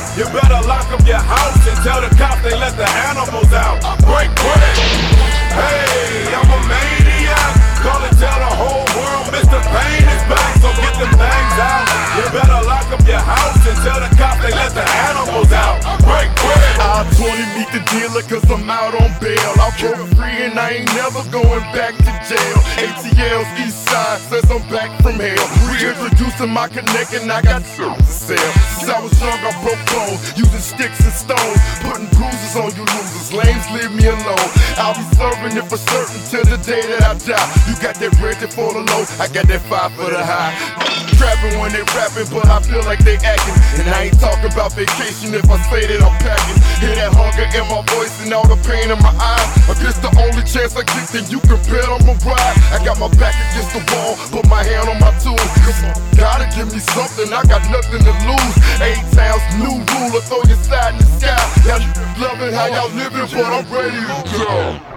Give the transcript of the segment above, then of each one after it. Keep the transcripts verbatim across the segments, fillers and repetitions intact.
You better lock up your house and tell the cops they let the animals out. Break bread. Hey, I'm a maniac. Call and tell the whole world Mister Pain is back. So get them things out. You better lock up your house and tell the cops they let the animals out. Break bread. I twenty meet the dealer cause I'm out on bail. I broke free and I ain't never going back to jail. A T L's East Side says I'm back from hell. Reintroducing my connect and I got to sell. Since I was young I broke bones, using sticks and stones, putting bruises on you losers. Lames leave me alone. I'll be serving it for certain till the day that I die. You got that red for the low, I got that five for the high. Trapping when they rapping, but I feel like they acting. And I ain't talking about vacation if I say that I'm packing. Hear that hunger in my voice and all the pain in my eyes. If it's the only chance I get, then you can bet I'ma ride. I got my back against the wall, put my hand on my tools. Cause gotta give me something, I got nothing to lose. A-Town's new ruler, throw your side in the sky. Y'all loving how y'all living, but I'm ready to go.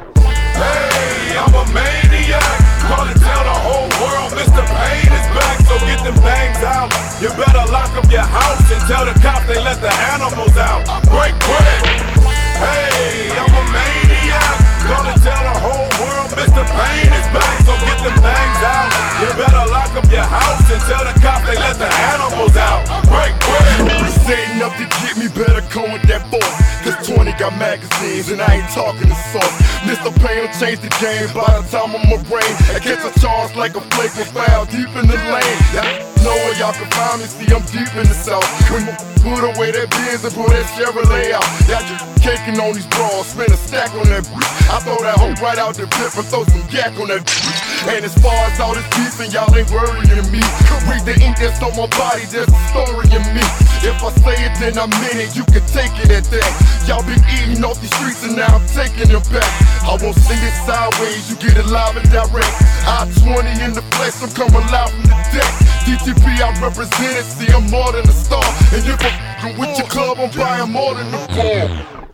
Hey, I'm a maniac. Call and tell the whole world Mister Pain is back. So get them things out. You better lock up your house and tell the cops they let the animals out. Break bread. Hey, I'm a maniac. Call and tell the whole world Mister Pain is back. So get them things out. You better lock up your house and tell the cops they let the animals out. Break bread. Setting up to get me, better come with that force. Cause twenty got magazines and I ain't talking to sauce. Mister Pain will change the game by the time I'm a rain. I catch a charge like a flake with foul deep in the lane. Y'all know where y'all can find me, see I'm deep in the south. When I put away that Benz and pull that Chevrolet out. Y'all just caking on these bras, spend a stack on that bitch. I throw that hoe right out the pit and throw some yak on that bitch. And as far as all this beef and y'all ain't worrying me. Read the ink that's on my body, there's a story in me. If I say it then I mean it, you can take it at that. Y'all been eating off these streets and now I'm taking it back. I won't send it sideways, you get it live and direct. I twenty in the flesh, I'm coming live from the deck. D T P I represent it, see I'm more than a star. And if I'm with your club, I'm buying more than a car.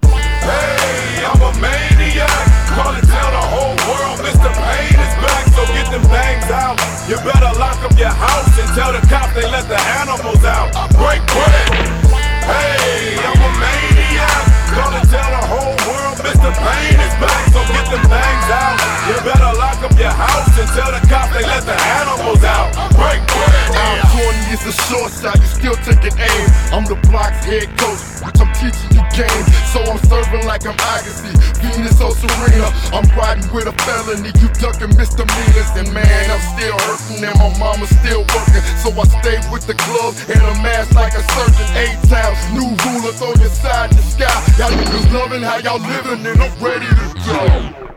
Hey, I'm a maniac. Call and tell the whole world Mister Pain is back. So get them things out. You better lock up your house and tell the cops they let the animals out. Break bread. Hey, I'm a maniac. Call and tell the whole world Mister Pain is back. So get them things out. You better lock up your house and tell the cops they let the animals out. Break bread. I'm twenty, it's a short shot, you still taking aim. I'm the block's head coach, which I'm teaching you game. So I'm serving like I'm Agassi, Venus or Serena. I'm riding with a felony, you ducking misdemeanors. And man, I'm still hurting and my mama's still working. So I stay with the club and a mask like a surgeon. A-Town's new ruler, throw your side in the sky. Y'all niggas loving how y'all living and I'm ready to go.